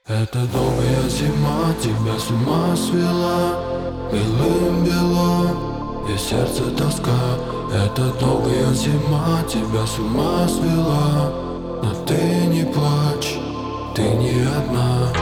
Эта долгая зима тебя с ума свела, белым бело, и сердце тоска. Эта долгая зима тебя с ума свела, но ты не плачь, ты не одна.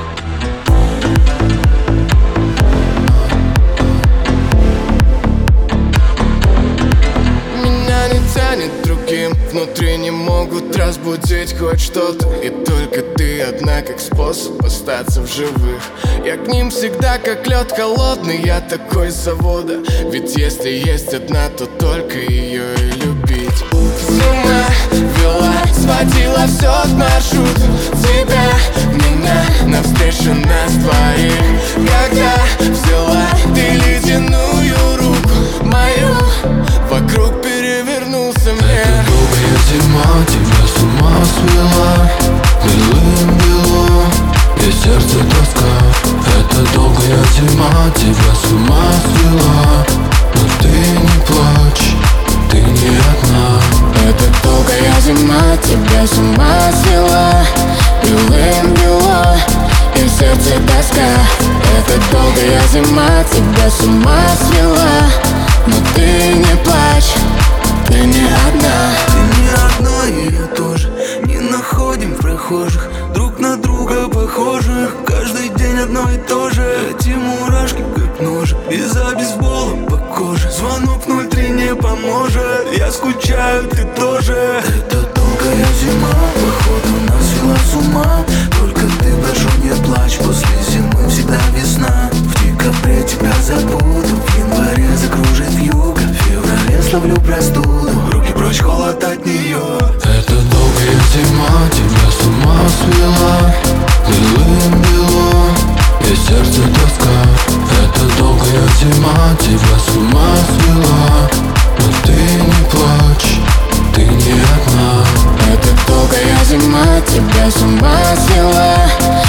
Меня не тянет другим, внутри не могут разбудить хоть что-то. И только ты одна, как способ остаться в живых. Я к ним всегда как лед холодный, я такой с завода. Ведь если есть одна, то только ее и любить. С ума вела, сводила все от маршрут. Тебя, меня, навстречу нас двоих. Когда взяла ты ледяную руку мою, вокруг перевернулся мир. Эта долгая зима тебя с ума свела, белым бело, и сердце тоска. Эта долгая зима тебя с ума свела, но ты не плачь, ты не одна. Эта долгая зима тебя с ума свела, белым бело, и в сердце тоска. Эта долгая зима тебя с ума свела, но ты не плачь, ты не одна. Ты не одна, и я тоже. Не находим в прохожих друг на друга похожих. Каждый день одно и то же. Эти мурашки как ножик, из-за бейсбола по коже. Звонок 03 не поможет, я скучаю, ты тоже. Это долгая зима, походу нас свела с ума. Только ты, прошу, не плачь, после зимы всегда весна. В декабре тебя забуду, в январе закружит вьюга, в феврале словлю простуду, руки прочь, холод от нее. Эта долгая зима тебя с ума свела, белым бело, и сердце тоска. Эта долгая зима тебя с ума свела, но ты не плачь, ты не одна. Эта долгая зима тебя с ума свела,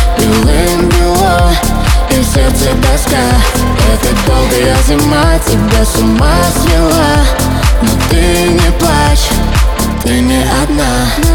белым бело, и в сердце тоска. Эта долгая зима тебя с ума свела, но ты не плачь, ты не одна.